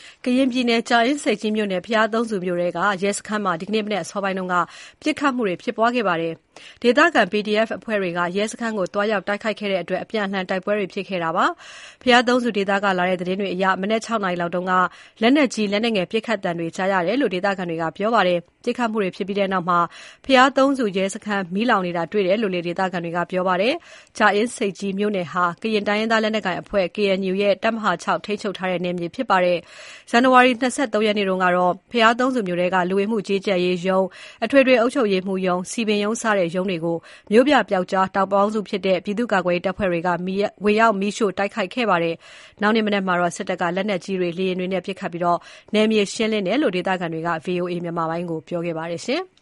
ကရင်ပြည်နယ်ကြာအင်းဆိပ်ကြီးမြို့နယ်ဘုရားသုံးဆူမြို့ထဲကရဲစခန်းမှာဒီကနေ့မနက်အစောပိုင်းကပစ်ခတ်မှုတွေဖြစ်ပွားခဲ့ပါတယ်။ ဒေသခံ PDF အဖွဲ့တွေကရဲစခန်းကိုသွားရောက်တိုက်ခိုက်ခဲ့တဲ့အတွက်အပြန်အလှန်တိုက်ပွဲတွေဖြစ်ခဲ့တာပါ။ ဘုရားသုံးဆူဒေသကလာတဲ့သတင်းတွေအရမနက် 6 နာရီလောက်ကလက်နက်ကြီးလက်နက်ငယ်ပစ်ခတ်သံတွေကြားရတယ်လို့ဒေသခံတွေကပြောပါတယ်။ ပစ်ခတ်မှုတွေဖြစ်ပြီးတဲ့နောက်ဘုရားသုံးဆူရဲစခန်းမီးလောင်နေတာတွေ့တယ်လို့ဒေသခံတွေကပြောပါတယ်။ ကြာအင်းဆိပ်ကြီးမြို့နယ်ဟာကရင်တိုင်းရင်းသားလက်နက်ကိုင်အဖွဲ့ KNU ရဲ့တပ်မဟာ 6 ထိန်းချုပ်ထားတဲ့နယ်မြေဖြစ်ပါတယ်။ ဇန်နဝါရီ ၂၃ ရက်နေ့ကတော့ဘုရားသုံးဆူမြို့ထဲကလူဝင်မှုကြီးကြပ်ရေးရုံး၊ အထွေထွေအုပ်ချုပ်ရေးမှူးရုံး၊ စည်ပင်ရုံးစတဲ့ရုံးတွေကို မြို့ပြပျောက်ကြားတပ်ပေါင်းစုဖြစ်တဲ့ပြည်သူ့ကာကွယ်ရေးတပ်ဖွဲ့တွေကဝင်ရောက်မီးရှို့တိုက်ခိုက်ခဲ့ပါတယ်။ နောက်နေ့မနက်မှာတော့စစ်တပ်ကလက်နက်ကြီးတွေလေယာဉ်တွေနဲ့ပစ်ခတ်ပြီးနယ်မြေရှင်းလင်းတယ်လို့ဒေသခံတွေက VOA မြန်မာပိုင်းကိုပြောခဲ့ပါတယ်။